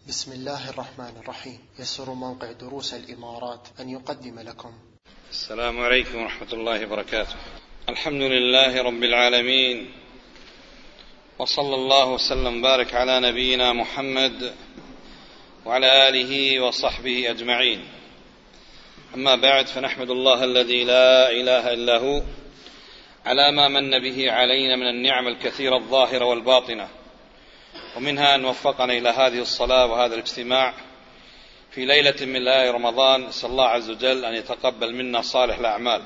بسم الله الرحمن الرحيم. يسر موقع دروس الإمارات أن يقدم لكم. السلام عليكم ورحمة الله وبركاته. الحمد لله رب العالمين، وصلى الله وسلم بارك على نبينا محمد وعلى آله وصحبه أجمعين. أما بعد، فنحمد الله الذي لا إله إلا هو على ما من به علينا من النعم الكثيرة الظاهرة والباطنة، ومنها أن وفقنا إلى هذه الصلاة وهذا الاجتماع في ليلة من ليالي رمضان. نسأل الله عز وجل أن يتقبل منا صالح الأعمال.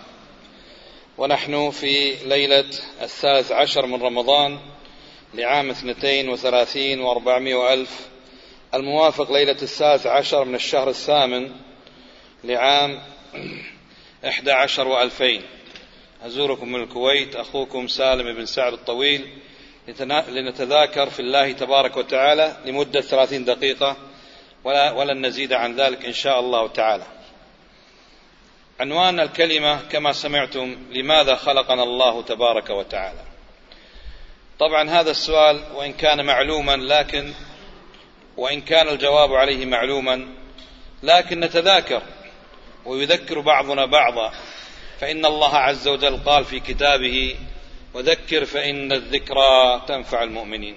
ونحن في ليلة 13 من رمضان لعام 32 و400 ألف، الموافق ليلة 13 من الشهر الثامن لعام 11 و2000. أزوركم من الكويت أخوكم سالم بن سعد الطويل لنتذاكر في الله تبارك وتعالى لمدة 30 دقيقة ولن نزيد عن ذلك إن شاء الله تعالى. عنوان الكلمة كما سمعتم: لماذا خلقنا الله تبارك وتعالى؟ طبعا هذا السؤال وإن كان معلوما، وإن كان الجواب عليه معلوما، لكن نتذاكر ويذكر بعضنا بعضا، فإن الله عز وجل قال في كتابه: وذكر فإن الذكرى تنفع المؤمنين.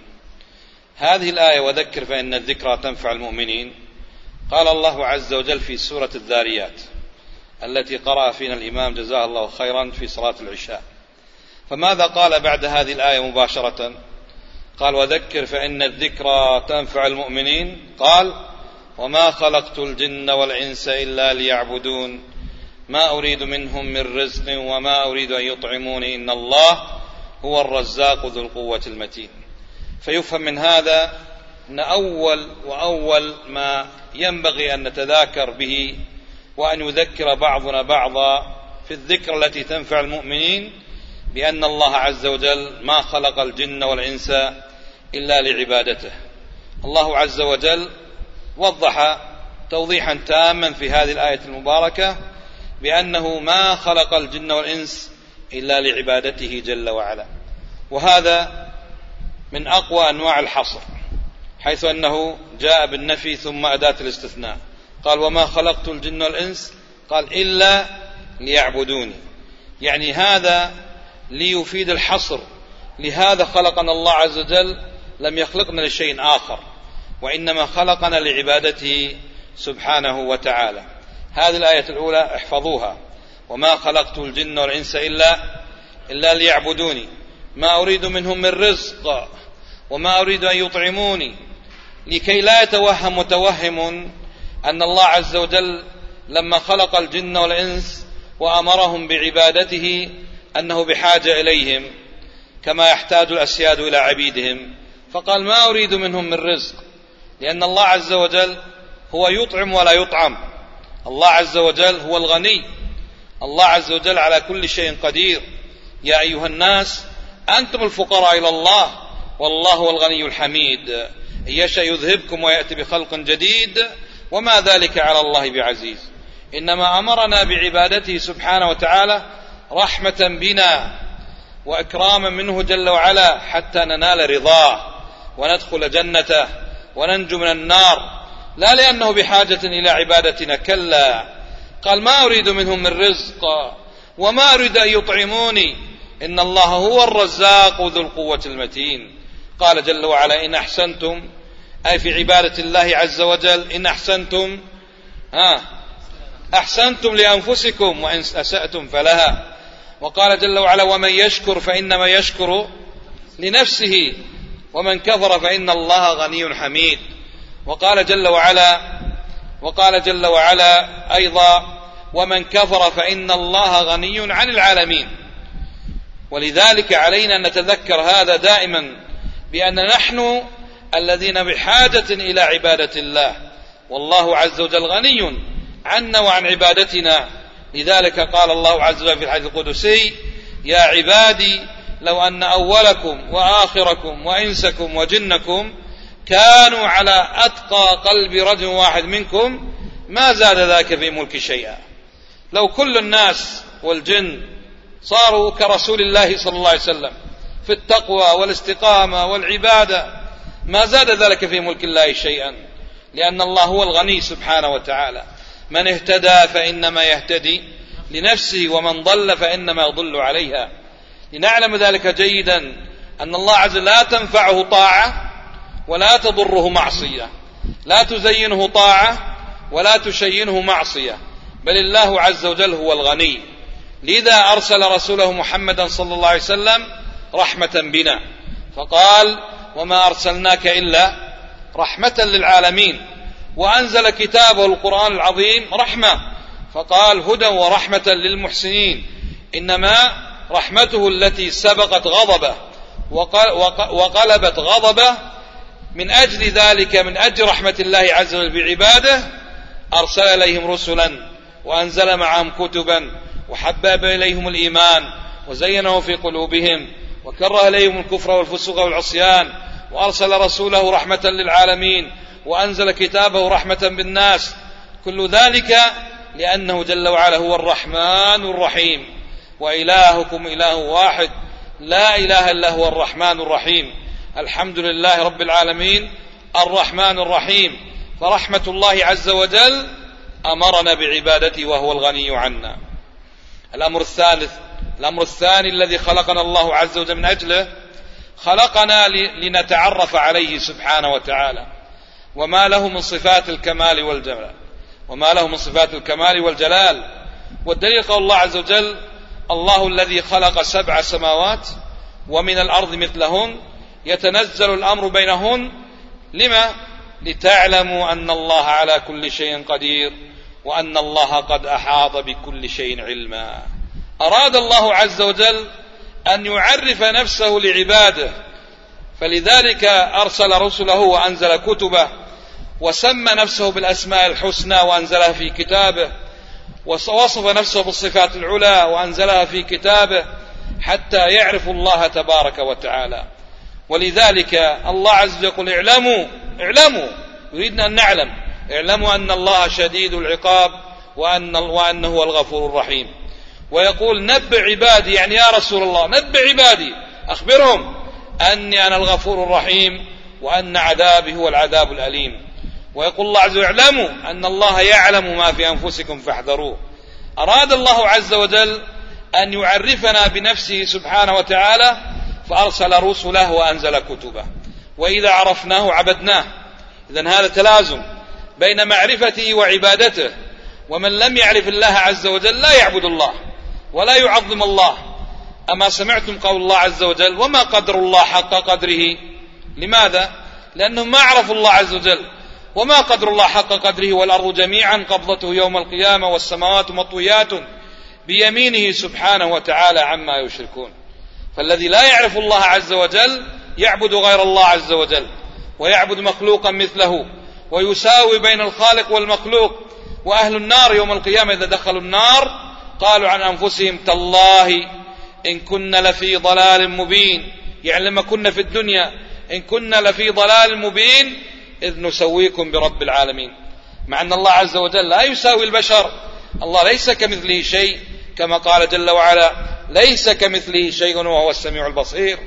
هذه الآية وذكر فإن الذكرى تنفع المؤمنين قال الله عز وجل في سورة الذاريات التي قرأ فينا الإمام جزاه الله خيرا في صلاة العشاء. فماذا قال بعد هذه الآية مباشرة؟ قال: وذكر فإن الذكرى تنفع المؤمنين. قال: وما خلقت الجن والإنس إلا ليعبدون ما أريد منهم من رزق وما أريد أن يطعموني إن الله هو الرزاق ذو القوة المتين. فيفهم من هذا أن أول ما ينبغي أن نتذاكر به وأن يذكر بعضنا بعضا في الذكر التي تنفع المؤمنين بأن الله عز وجل ما خلق الجن والإنس إلا لعبادته. الله عز وجل وضح توضيحا تاما في هذه الآية المباركة بأنه ما خلق الجن والإنس إلا لعبادته جل وعلا، وهذا من أقوى أنواع الحصر، حيث أنه جاء بالنفي ثم أداة الاستثناء. قال: وما خلقت الجن والإنس، قال: إلا ليعبدوني، يعني هذا ليفيد الحصر. لهذا خلقنا الله عز وجل، لم يخلقنا لشيء آخر، وإنما خلقنا لعبادته سبحانه وتعالى. هذه الآية الأولى احفظوها: وما خلقت الجن والإنس إلا ليعبدوني ما أريد منهم من رزق وما أريد أن يطعموني، لكي لا يتوهم متوهم أن الله عز وجل لما خلق الجن والإنس وأمرهم بعبادته أنه بحاجة إليهم كما يحتاج الأسياد إلى عبيدهم، فقال: ما أريد منهم من رزق، لأن الله عز وجل هو يطعم ولا يطعم. الله عز وجل هو الغني، الله عز وجل على كل شيء قدير. يا أيها الناس أنتم الفقراء إلى الله والله هو الغني الحميد، إن يشأ يذهبكم ويأتي بخلق جديد وما ذلك على الله بعزيز. إنما أمرنا بعبادته سبحانه وتعالى رحمة بنا وإكراما منه جل وعلا حتى ننال رضاه وندخل جنته وننجو من النار، لا لأنه بحاجة إلى عبادتنا، كلا. قال: ما أريد منهم من رزق وما أريد أن يطعموني إن الله هو الرزاق ذو القوة المتين. قال جل وعلا: إن أحسنتم، أي في عبادة الله عز وجل، إن أحسنتم أحسنتم لأنفسكم وإن أسأتم فلها. وقال جل وعلا: ومن يشكر فإنما يشكر لنفسه ومن كفر فإن الله غني حميد. وقال جل وعلا أيضا: ومن كفر فإن الله غني عن العالمين. ولذلك علينا أن نتذكر هذا دائما، بأن نحن الذين بحاجة إلى عبادة الله، والله عز وجل غني عنا وعن عبادتنا. لذلك قال الله عز وجل في الحديث القدسي: يا عبادي لو أن أولكم وآخركم وإنسكم وجنكم كانوا على أتقى قلب رجل واحد منكم ما زاد ذاك في ملك شيئا. لو كل الناس والجن صاروا كرسول الله صلى الله عليه وسلم في التقوى والاستقامة والعبادة ما زاد ذلك في ملك الله شيئا، لأن الله هو الغني سبحانه وتعالى. من اهتدى فإنما يهتدي لنفسه ومن ضل فإنما يضل عليها. لنعلم ذلك جيدا أن الله عز وجل لا تنفعه طاعة ولا تضره معصية، لا تزينه طاعة ولا تشينه معصية، بل الله عز وجل هو الغني. لذا أرسل رسوله محمدا صلى الله عليه وسلم رحمة بنا، فقال وما أرسلناك إلا رحمة للعالمين. وأنزل كتابه القرآن العظيم رحمة، فقال هدى ورحمة للمحسنين. إنما رحمته التي سبقت غضبه وقلبت غضبه، من أجل ذلك، من أجل رحمة الله عز وجل بعباده أرسل إليهم رسلا وأنزل معهم كتبا وحبب إليهم الإيمان وزينه في قلوبهم وكره إليهم الكفر والفسوق والعصيان، وأرسل رسوله رحمة للعالمين وأنزل كتابه رحمة بالناس. كل ذلك لأنه جل وعلا هو الرحمن الرحيم، وإلهكم إله واحد لا إله إلا هو الرحمن الرحيم. الحمد لله رب العالمين الرحمن الرحيم. فرحمة الله عز وجل أمرنا بعبادته وهو الغني عنا. الأمر الثاني الذي خلقنا الله عز وجل من أجله، خلقنا لنتعرف عليه سبحانه وتعالى وما له من صفات الكمال والجلال. والدليل قول الله عز وجل الله الذي خلق 7 سماوات ومن الأرض مثلهن يتنزل الأمر بينهن. لما؟ لتعلموا أن الله على كل شيء قدير وأن الله قد أحاط بكل شيء علما. أراد الله عز وجل أن يعرف نفسه لعباده، فلذلك أرسل رسله وأنزل كتبه وسمى نفسه بالأسماء الحسنى وأنزلها في كتابه، ووصف نفسه بالصفات العلى وأنزلها في كتابه حتى يعرف الله تبارك وتعالى. ولذلك الله عز وجل يقول اعلموا، يريدنا أن نعلم، اعلموا أن الله شديد العقاب وأنه هو الغفور الرحيم. ويقول نبئ عبادي، يعني يا رسول الله نبئ عبادي، أخبرهم أني أنا الغفور الرحيم وأن عذابي هو العذاب الأليم. ويقول الله عز وجل اعلموا أن الله يعلم ما في أنفسكم فاحذروه. أراد الله عز وجل أن يعرفنا بنفسه سبحانه وتعالى فأرسل رسله وأنزل كتبه، وإذا عرفناه عبدناه. إذن هذا تلازم بين معرفته وعبادته. ومن لم يعرف الله عز وجل لا يعبد الله ولا يعظم الله. أما سمعتم قول الله عز وجل وما قدر الله حق قدره؟ لماذا؟ لأنهم ما عرفوا الله عز وجل. وما قدر الله حق قدره والأرض جميعا قبضته يوم القيامة والسماوات مطويات بيمينه سبحانه وتعالى عما يشركون. فالذي لا يعرف الله عز وجل يعبد غير الله عز وجل ويعبد مخلوقا مثله ويساوي بين الخالق والمخلوق. وأهل النار يوم القيامة إذا دخلوا النار قالوا عن أنفسهم تالله إن كنا لفي ضلال مبين، يعني لما كنا في الدنيا إن كنا لفي ضلال مبين إذ نسويكم برب العالمين. مع أن الله عز وجل لا يساوي البشر، الله ليس كمثله شيء، كما قال جل وعلا ليس كمثله شيء وهو السميع البصير.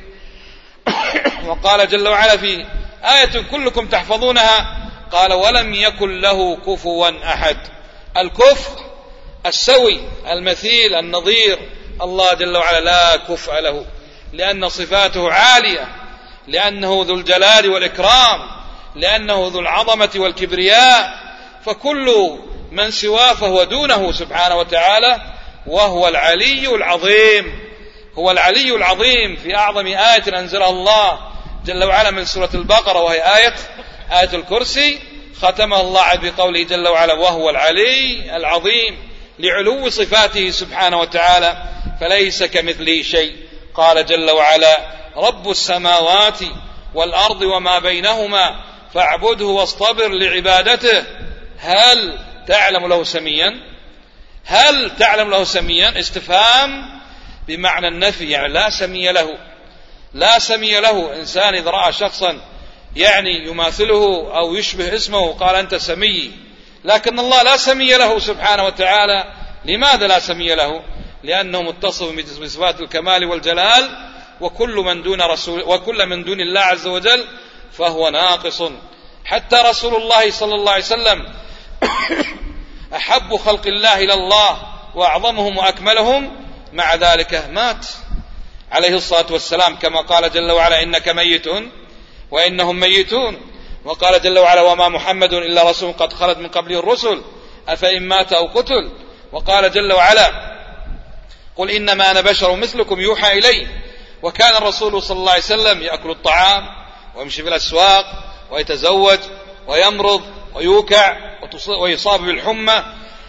وقال جل وعلا في آية كلكم تحفظونها قال ولم يكن له كفوا أحد. الكفء السوي، المثيل، النظير، الله جل وعلا لا كفء له، لأن صفاته عالية، لأنه ذو الجلال والإكرام، لأنه ذو العظمة والكبرياء. فكل من سواه فهو دونه سبحانه وتعالى، وهو العلي العظيم. هو العلي العظيم. في أعظم آية أنزلها الله جل وعلا من سورة البقرة وهي آية الكرسي، ختمها الله بقوله جل وعلا وهو العلي العظيم، لعلو صفاته سبحانه وتعالى فليس كمثله شيء. قال جل وعلا رب السماوات والأرض وما بينهما فاعبده واصطبر لعبادته هل تعلم له سميا؟ هل تعلم له سميا؟ استفهام بمعنى النفي، يعني لا سمي له. لا سمي له. إنسان إذا رأى شخصا يعني يماثله أو يشبه اسمه قال أنت سمي، لكن الله لا سمي له سبحانه وتعالى. لماذا لا سمي له؟ لأنه متصف بصفات الكمال والجلال، وكل من دون الله عز وجل فهو ناقص. حتى رسول الله صلى الله عليه وسلم أحب خلق الله إلى الله وأعظمهم وأكملهم، مع ذلك مات عليه الصلاة والسلام، كما قال جل وعلا إنك ميت وإنهم ميتون. وقال جل وعلا وما محمد إلا رسول قد خلت من قبله الرسل أفإن مات أو قتل. وقال جل وعلا قل إنما أنا بشر مثلكم يوحى إلي. وكان الرسول صلى الله عليه وسلم يأكل الطعام ويمشي في الأسواق ويتزوج ويمرض ويوكع ويصاب بالحمى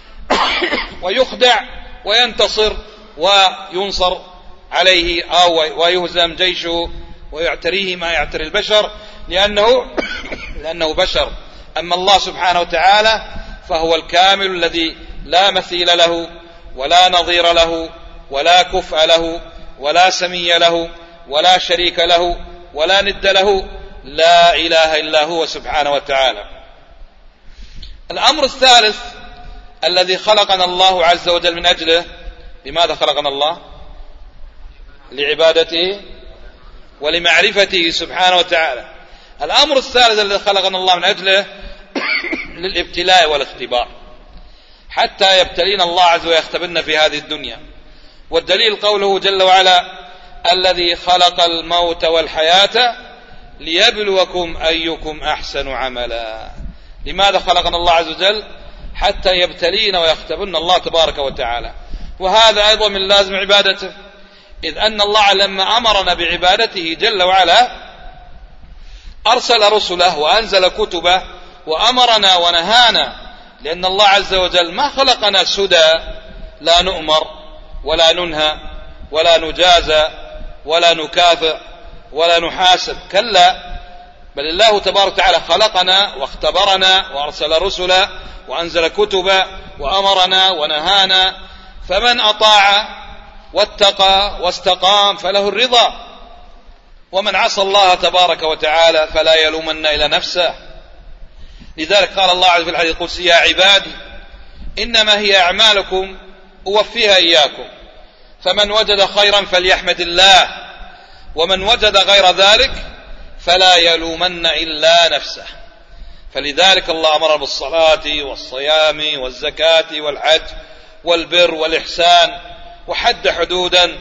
ويخدع وينتصر وينصر عليه أو ويهزم جيشه ويعتريه ما يعتري البشر، لأنه بشر. أما الله سبحانه وتعالى فهو الكامل الذي لا مثيل له ولا نظير له ولا كفء له ولا سمي له ولا شريك له ولا ند له، لا إله إلا هو سبحانه وتعالى. الأمر الثالث الذي خلقنا الله عز وجل من أجله، لماذا خلقنا الله؟ لعبادته ولمعرفته سبحانه وتعالى. الأمر الثالث الذي خلقنا الله من أجله للابتلاء والاختبار، حتى يبتلينا الله عز وجل ويختبرنا في هذه الدنيا. والدليل قوله جل وعلا الذي خلق الموت والحياة ليبلوكم أيكم أحسن عملا. لماذا خلقنا الله عز وجل؟ حتى يبتلينا ويختبرنا الله تبارك وتعالى. وهذا أيضا من لازم عبادته، إذ أن الله لما أمرنا بعبادته جل وعلا أرسل رسله وأنزل كتبه وأمرنا ونهانا، لأن الله عز وجل ما خلقنا سدى لا نؤمر ولا ننهى ولا نجازى ولا نكافئ ولا نحاسب، كلا، بل الله تبارك وتعالى خلقنا واختبرنا وأرسل رسلا وأنزل كتبا وأمرنا ونهانا، فمن أطاع واتقى واستقام فله الرضا، ومن عصى الله تبارك وتعالى فلا يلومن إلى نفسه. لذلك قال الله عز وجل في الحديث القدسي يا عبادي إنما هي أعمالكم أوفيها إياكم، فمن وجد خيرا فليحمد الله، ومن وجد غير ذلك فلا يلومن إلا نفسه. فلذلك الله أمر بالصلاة والصيام والزكاة والحج والبر والإحسان، وحد حدودا،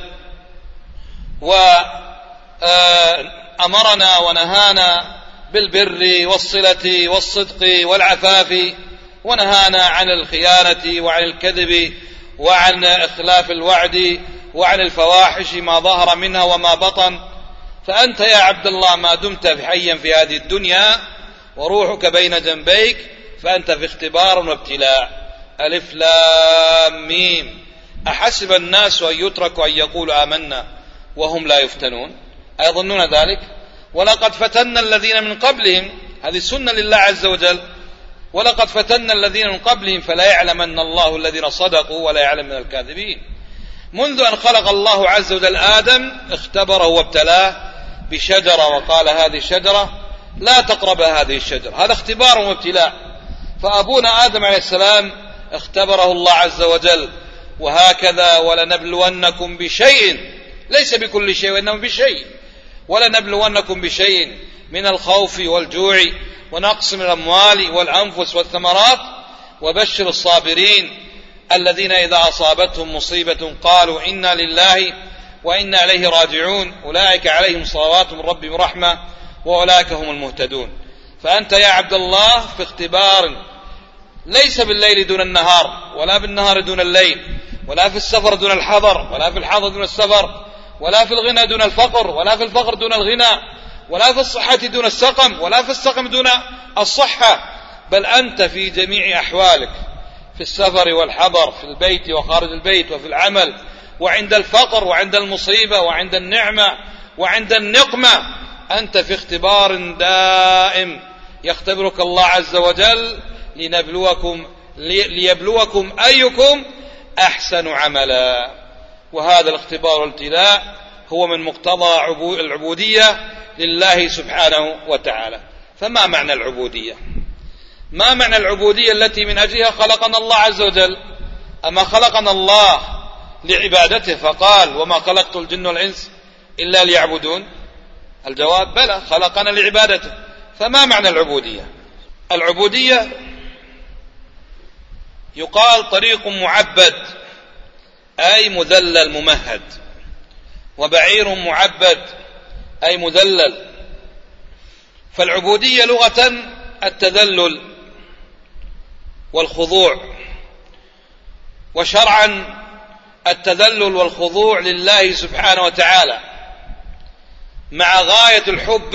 وأمرنا ونهانا بالبر والصلة والصدق والعفاف، ونهانا عن الخيانة وعن الكذب وعن إخلاف الوعد وعن الفواحش ما ظهر منها وما بطن. فأنت يا عبد الله ما دمت حيا في هذه الدنيا وروحك بين جنبيك فأنت في اختبار وابتلاء. ألف لام ميم أحسب الناس أن يتركوا أن يقولوا آمنا وهم لا يفتنون أيظنون ذلك؟ ولقد فتنا الذين من قبلهم، هذه سنة لله عز وجل، ولقد فتنا الذين من قبلهم فلا يعلمن الله الذين صدقوا ولا يعلم من الكاذبين. منذ أن خلق الله عز وجل آدم اختبره وابتلاه بشجرة وقال هذه الشجرة لا تقرب هذه الشجرة، هذا اختبار وابتلاء. فأبونا آدم عليه السلام اختبره الله عز وجل، وهكذا ولنبلونكم بشيء، ليس بكل شيء وإنما بشيء، ولنبلونكم بشيء من الخوف والجوع ونقص من الأموال والأنفس والثمرات وبشر الصابرين الذين إذا أصابتهم مصيبة قالوا إنا لله وإنا إليه راجعون أولئك عليهم صلوات من ربهم رحمة وأولئك هم المهتدون. فأنت يا عبد الله في اختبار، ليس بالليل دون النهار ولا بالنهار دون الليل، ولا في السفر دون الحضر ولا في الحضر دون السفر، ولا في الغنى دون الفقر ولا في الفقر دون الغنى، ولا في الصحة دون السقم ولا في السقم دون الصحة، بل أنت في جميع أحوالك، في السفر والحضر، في البيت وخارج البيت، وفي العمل، وعند الفقر وعند المصيبة وعند النعمة وعند النقمة، أنت في اختبار دائم يختبرك الله عز وجل ليبلوكم أيكم أحسن عملا. وهذا الاختبار والابتلاء هو من مقتضى العبودية لله سبحانه وتعالى. فما معنى العبودية؟ ما معنى العبودية التي من أجلها خلقنا الله عز وجل؟ أما خلقنا الله لعبادته فقال وما خلقت الجن والإنس إلا ليعبدون؟ الجواب بلى، خلقنا لعبادته. فما معنى العبودية؟ العبودية يقال طريق معبد أي مذلل ممهد، وبعير معبد أي مذلل. فالعبودية لغة التذلل والخضوع، وشرعا التذلل والخضوع لله سبحانه وتعالى مع غاية الحب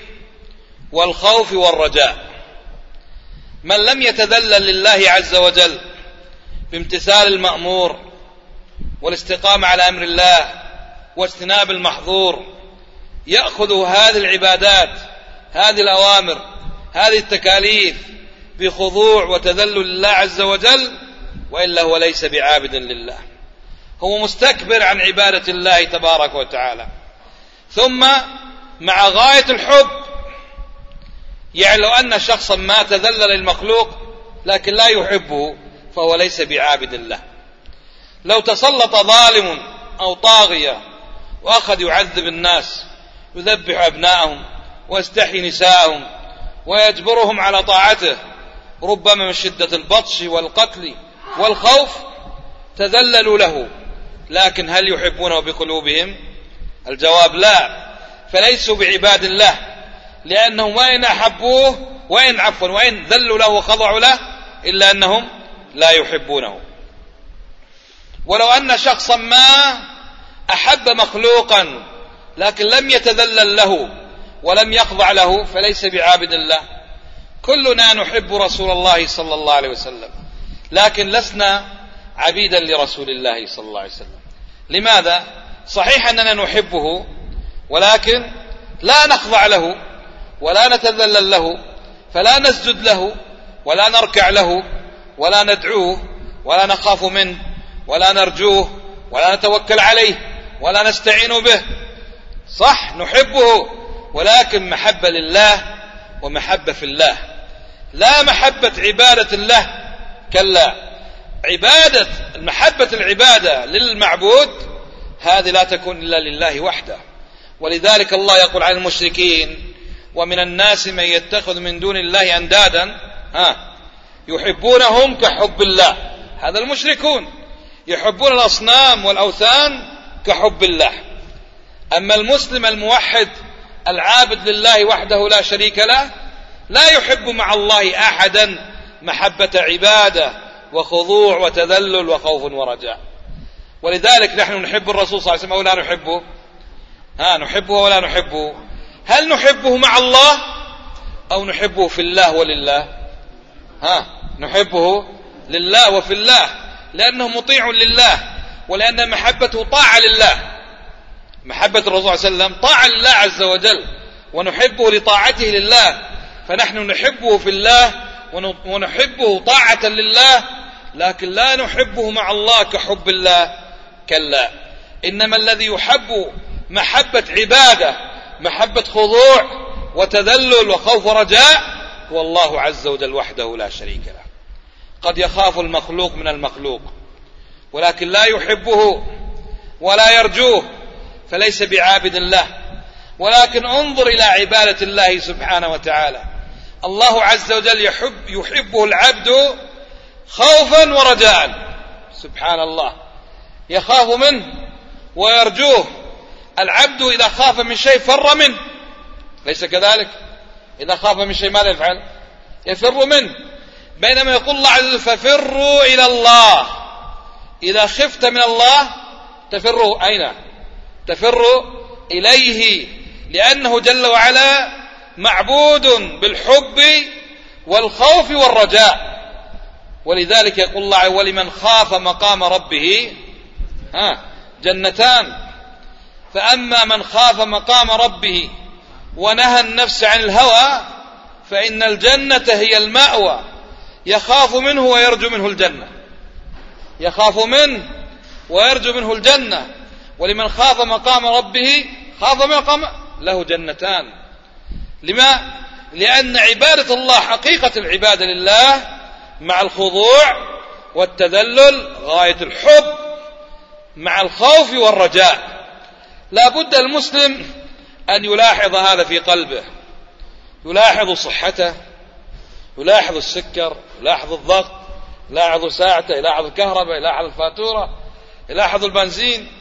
والخوف والرجاء. من لم يتذلل لله عز وجل بامتثال المأمور والاستقامة على أمر الله واجتناب المحظور يأخذ هذه العبادات، هذه الأوامر، هذه التكاليف بخضوع وتذلل لله عز وجل، وإلا هو ليس بعابد لله، هو مستكبر عن عبادة الله تبارك وتعالى. ثم مع غاية الحب، يعني لو أن شخصا ما تذلل للمخلوق لكن لا يحبه فهو ليس بعابد الله. لو تسلط ظالم أو طاغية وأخذ يعذب الناس، يذبح أبنائهم ويستحيي نساءهم ويجبرهم على طاعته، ربما من شدة البطش والقتل والخوف، تذللوا له، لكن هل يحبونه بقلوبهم؟ الجواب لا، فليسوا بعباد الله، لأنهم وإن أحبوه وإن ذلوا له وخضعوا له إلا أنهم لا يحبونه. ولو أن شخصا ما أحب مخلوقا لكن لم يتذلل له ولم يخضع له فليس بعابد الله. كلنا نحب رسول الله صلى الله عليه وسلم، لكن لسنا عبيدا لرسول الله صلى الله عليه وسلم. لماذا؟ صحيح أننا نحبه، ولكن لا نخضع له ولا نتذلل له، فلا نسجد له ولا نركع له ولا ندعوه ولا نخاف منه ولا نرجوه ولا نتوكل عليه ولا نستعين به. صح نحبه، ولكن محبة لله ومحبة في الله، لا محبة عبادة الله، كلا. محبة العبادة للمعبود هذه لا تكون إلا لله وحده. ولذلك الله يقول عن المشركين: ومن الناس من يتخذ من دون الله أندادا يحبونهم كحب الله. هذا المشركون يحبون الأصنام والأوثان كحب الله. أما المسلم الموحد العابد لله وحده لا شريك له لا يحب مع الله أحدا محبة عبادة وخضوع وتذلل وخوف ورجاء. ولذلك نحن نحب الرسول صلى الله عليه وسلم أو لا نحبه؟ نحبه ولا نحبه؟ هل نحبه مع الله أو نحبه في الله ولله؟ نحبه لله وفي الله، لأنه مطيع لله، ولأن محبته طاعة لله. محبة الرسول صلى الله عليه وسلم طاعة لله عز وجل، ونحبه لطاعته لله، فنحن نحبه في الله ونحبه طاعة لله، لكن لا نحبه مع الله كحب الله، كلا. إنما الذي يحب محبة عبادة، محبة خضوع وتذلل وخوف ورجاء، هو الله عز وجل وحده لا شريك له. قد يخاف المخلوق من المخلوق ولكن لا يحبه ولا يرجوه، فليس بعابد الله. ولكن انظر إلى عبادة الله سبحانه وتعالى، الله عز وجل يحبه العبد خوفا ورجاء. سبحان الله، يخاف منه ويرجوه. العبد إذا خاف من شيء فر منه، ليس كذلك؟ إذا خاف من شيء ماذا يفعل؟ يفر منه. بينما يقول الله عز وجل: ففروا إلى الله. إذا خفت من الله تفروا أين؟ تفروا إليه، لأنه جل وعلا معبود بالحب والخوف والرجاء. ولذلك يقول الله: ولمن خاف مقام ربه جنتان. فأما من خاف مقام ربه ونهى النفس عن الهوى فإن الجنة هي المأوى. يخاف منه ويرجو منه الجنة، يخاف منه ويرجو منه الجنة. ولمن خاف مقام ربه له جنتان. لما؟ لأن عبادة الله حقيقة العبادة لله مع الخضوع والتذلل، غاية الحب مع الخوف والرجاء. لا بد المسلم أن يلاحظ هذا في قلبه، يلاحظ صحته يلاحظ السكر، يلاحظ الضغط، يلاحظ ساعته، يلاحظ الكهرباء، يلاحظ الفاتورة، يلاحظ البنزين،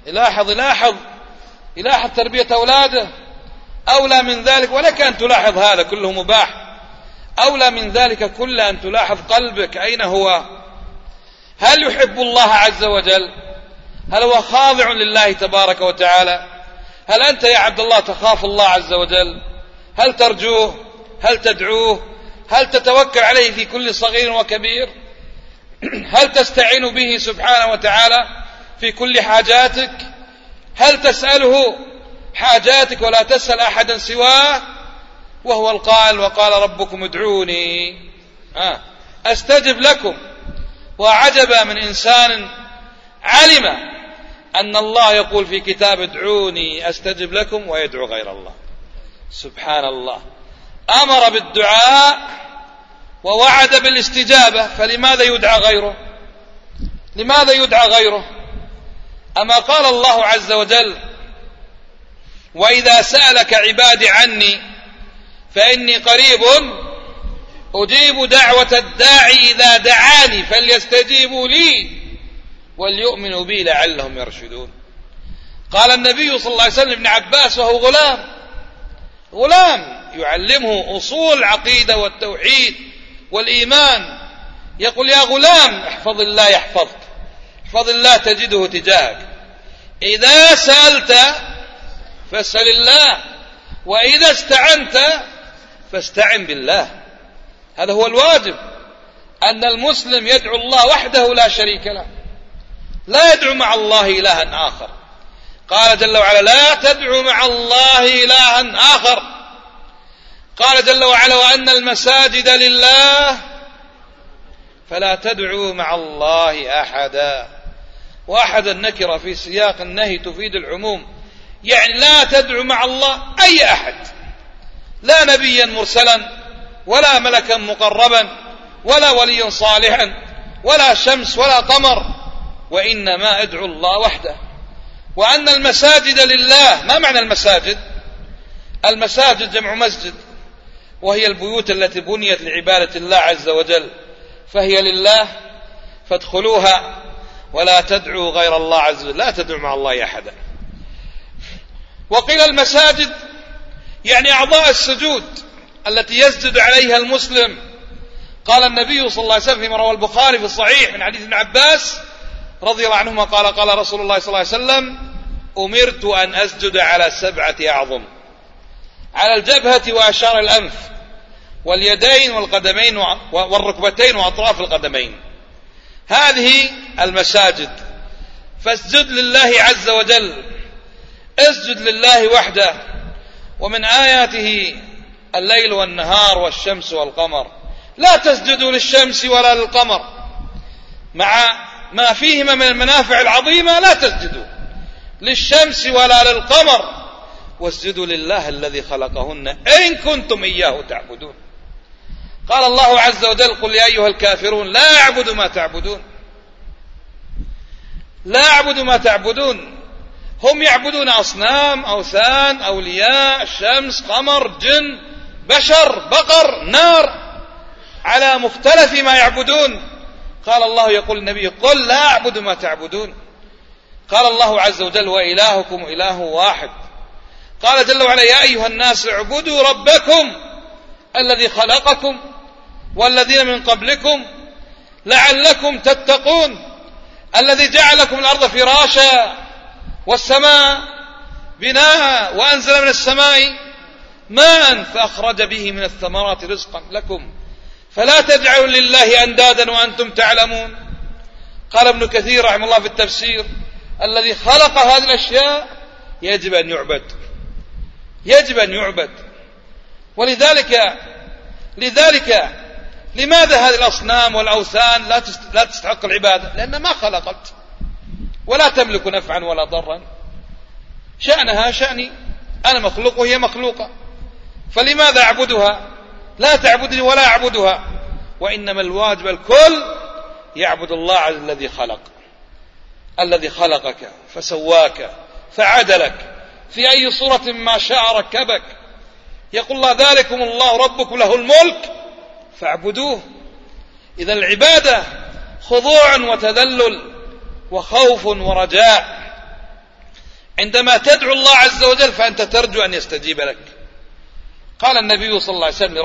يلاحظ تربية أولاده. أولى من ذلك، ولك أن تلاحظ هذا كله مباح، أولى من ذلك كل أن تلاحظ قلبك أين هو. هل يحب الله عز وجل؟ هل هو خاضع لله تبارك وتعالى؟ هل أنت يا عبد الله تخاف الله عز وجل؟ هل ترجوه؟ هل تدعوه؟ هل تتوكل عليه في كل صغير وكبير؟ هل تستعين به سبحانه وتعالى في كل حاجاتك؟ هل تسأله حاجاتك ولا تسأل أحدا سواه؟ وهو القائل وقال ربكم ادعوني أستجب لكم. وعجبا من إنسان علم أن الله يقول في كتاب ادعوني أستجب لكم ويدعو غير الله. سبحان الله، أمر بالدعاء ووعد بالاستجابة، فلماذا يدعى غيره؟ لماذا يدعى غيره؟ أما قال الله عز وجل وإذا سألك عبادي عني فإني قريب أجيب دعوة الداعي إذا دعاني فليستجيبوا لي وليؤمنوا بي لعلهم يرشدون. قال النبي صلى الله عليه وسلم ابن عباس وهو غلام يعلمه أصول العقيدة والتوحيد والإيمان، يقول يا غلام احفظ الله يحفظك، احفظ الله تجده تجاهك، إذا سألت فاسأل الله، وإذا استعنت فاستعن بالله. هذا هو الواجب، أن المسلم يدعو الله وحده لا شريك له، لا يدعو مع الله إلها آخر. قال جل وعلا لا تدعو مع الله إلها آخر. قال جل وعلا وأن المساجد لله فلا تدعوا مع الله أحدا. وأحد النكرة في سياق النهي تفيد العموم، يعني لا تدعو مع الله أي أحد، لا نبيا مرسلا ولا ملكا مقربا ولا وليا صالحا ولا شمس ولا قمر، وإنما ادعو الله وحده. وأن المساجد لله. ما معنى المساجد؟ المساجد جمع مسجد، وهي البيوت التي بنيت لعبادة الله عز وجل، فهي لله فادخلوها ولا تدعوا غير الله عز وجل، لا تدعوا مع الله أحدا. وقيل المساجد يعني أعضاء السجود التي يسجد عليها المسلم. قال النبي صلى الله عليه وسلم فيما روى البخاري في الصحيح من حديث ابن عباس رضي الله عنهما قال قال رسول الله صلى الله عليه وسلم أمرت أن أسجد على 7 أعظم، على الجبهة وأشار الأنف واليدين والقدمين والركبتين وأطراف القدمين. هذه المساجد، فاسجد لله عز وجل، اسجد لله وحده. ومن آياته الليل والنهار والشمس والقمر، لا تسجدوا للشمس ولا للقمر مع ما فيهما من المنافع العظيمة، لا تسجدوا للشمس ولا للقمر واسجدوا لله الذي خلقهن إن كنتم إياه تعبدون. قال الله عز وجل قل يا أيها الكافرون لا أعبد ما تعبدون، لا أعبد ما تعبدون. هم يعبدون أصنام، أوثان، أولياء، شمس، قمر، جن، بشر، بقر، نار، على مختلف ما يعبدون. قال الله يقول النبي قل لا أعبد ما تعبدون. قال الله عز وجل وإلهكم إله واحد. قال جل وعلا يا أيها الناس اعبدوا ربكم الذي خلقكم والذين من قبلكم لعلكم تتقون، الذي جعل لكم الأرض فراشا والسماء بناء وأنزل من السماء ماء فأخرج به من الثمرات رزقا لكم فلا تجعلوا لله أندادا وأنتم تعلمون. قال ابن كثير رحمه الله في التفسير الذي خلق هذه الأشياء يجب أن يعبد، يجب أن يعبد. ولذلك لماذا هذه الأصنام والأوثان لا تستحق العبادة؟ لأن ما خلقت ولا تملك نفعا ولا ضرا، شأنها شأني، أنا مخلوق وهي مخلوقة، فلماذا أعبدها؟ لا تعبدني ولا أعبدها. وإنما الواجب الكل يعبد الله الذي خلق، الذي خلقك فسواك فعدلك في أي صورة ما شاء ركبك. يقول الله ذلكم الله ربكم له الملك فاعبدوه. إذا العبادة خضوع وتذلل وخوف ورجاء. عندما تدعو الله عز وجل فأنت ترجو أن يستجيب لك. قال النبي صلى الله عليه وسلم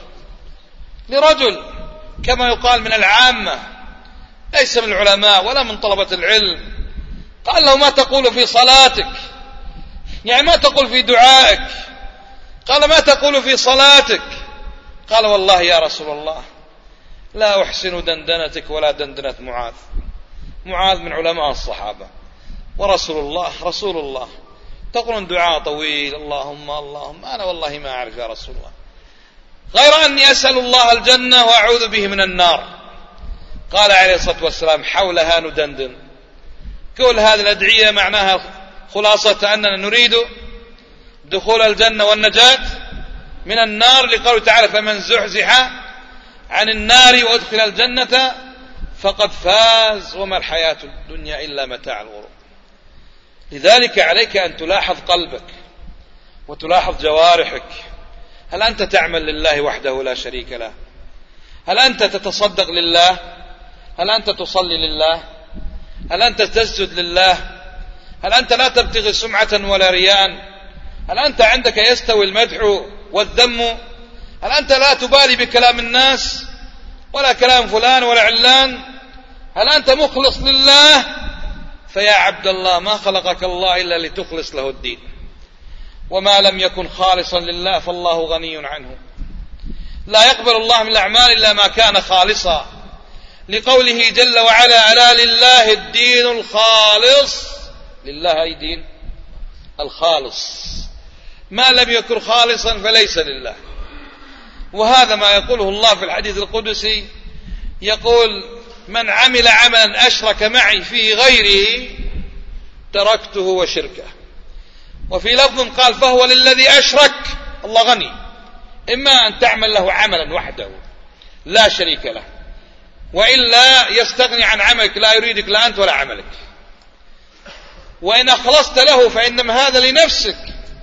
لرجل كما يقال من العامة ليس من العلماء ولا من طلبة العلم، قال له: ما تقول في صلاتك؟ يعني ما تقول في دعائك؟ قال: ما تقول في صلاتك؟ قال: والله يا رسول الله لا أحسن دندنتك ولا دندنة معاذ من علماء الصحابة، ورسول الله تقولون دعاء طويل اللهم أنا والله ما أعرف يا رسول الله غير أني أسأل الله الجنة وأعوذ به من النار. قال عليه الصلاة والسلام: حولها ندندن. كل هذه الأدعية معناها خلاصة أننا نريد دخول الجنة والنجاة من النار، لقوله تعالى: فمن زحزح عن النار وأدخل الجنة فقد فاز وما الحياة الدنيا إلا متاع الغرور. لذلك عليك أن تلاحظ قلبك وتلاحظ جوارحك. هل أنت تعمل لله وحده لا شريك له؟ هل أنت تتصدق لله؟ هل أنت تصلي لله؟ هل أنت تسجد لله؟ هل أنت لا تبتغي سمعة ولا رياء؟ هل أنت عندك يستوي المدح والذم؟ هل أنت لا تبالي بكلام الناس ولا كلام فلان ولا علان؟ هل أنت مخلص لله؟ فيا عبد الله ما خلقك الله إلا لتخلص له الدين، وما لم يكن خالصا لله فالله غني عنه. لا يقبل الله من الأعمال إلا ما كان خالصا، لقوله جل وعلا: ألا لله الدين الخالص. لله أي دين الخالص، ما لم يكن خالصا فليس لله. وهذا ما يقوله الله في الحديث القدسي، يقول: من عمل عملا أشرك معي فيه غيره تركته وشركه. وفي لفظ قال: فهو للذي أشرك. الله غني، إما أن تعمل له عملا وحده لا شريك له، وإلا يستغني عن عملك، لا يريدك لا أنت ولا عملك. وإن أخلصت له فإنما هذا لنفسك،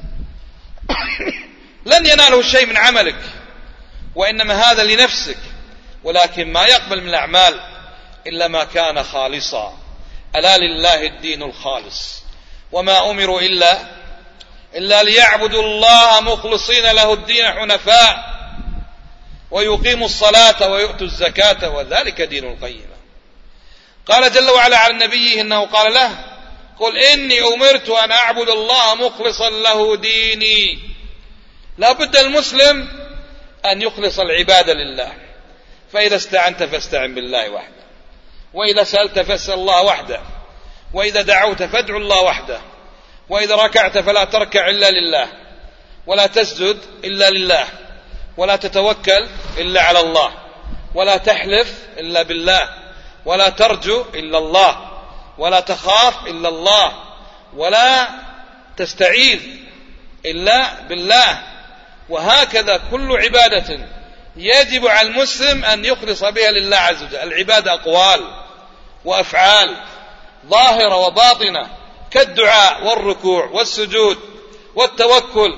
لن يناله شيء من عملك، وإنما هذا لنفسك. ولكن ما يقبل من الأعمال إلا ما كان خالصا. ألا لله الدين الخالص، وما أمروا إلا ليعبدوا الله مخلصين له الدين حنفاء ويقيموا الصلاة ويؤتوا الزكاة وذلك دين القيمة. قال جل وعلا على نبيه إنه قال له: قل إني أمرت أن أعبد الله مخلصا له ديني. لا بد المسلم أن يخلص العبادة لله. فإذا استعنت فاستعن بالله وحده، وإذا سألت فاسأل الله وحده، وإذا دعوت فادع الله وحده، وإذا ركعت فلا تركع إلا لله، ولا تسجد إلا لله، ولا تتوكل إلا على الله، ولا تحلف إلا بالله، ولا ترجو إلا الله، ولا تخاف إلا الله، ولا تستعيذ إلا بالله. وهكذا كل عبادة يجب على المسلم أن يخلص بها لله عز وجل. العبادة أقوال وأفعال ظاهرة وباطنة، كالدعاء والركوع والسجود والتوكل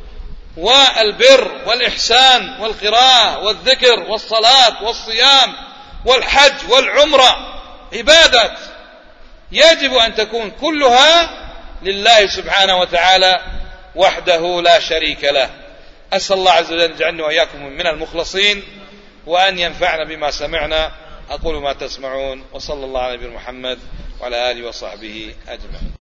والبر والإحسان والقراءة والذكر والصلاة والصيام والحج والعمرة. عبادات يجب أن تكون كلها لله سبحانه وتعالى وحده لا شريك له. أسأل الله عز وجل أن يجعلنا وإياكم من المخلصين، وأن ينفعنا بما سمعنا. أقول ما تسمعون، وصلى الله على نبينا محمد وعلى آله وصحبه أجمعين.